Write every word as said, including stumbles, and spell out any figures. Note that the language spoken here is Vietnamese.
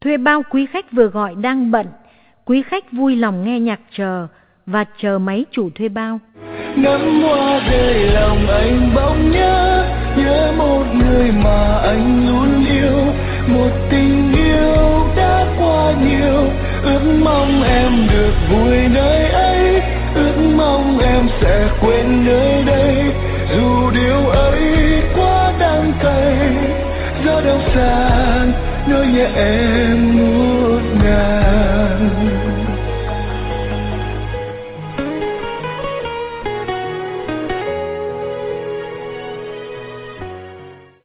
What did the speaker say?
Thuê bao quý khách vừa gọi đang bận. Quý khách vui lòng nghe nhạc chờ và chờ máy chủ thuê bao. Ngắm hoa rơi lòng anh bỗng nhớ, nhớ một người mà anh luôn yêu, một tình yêu đã qua nhiều. Ước mong em được vui nơi ấy, ước mong em sẽ quên nơi đây. Dù điều ấy quá đắng cay, gió đông xa nỗi nhẹ em muốn.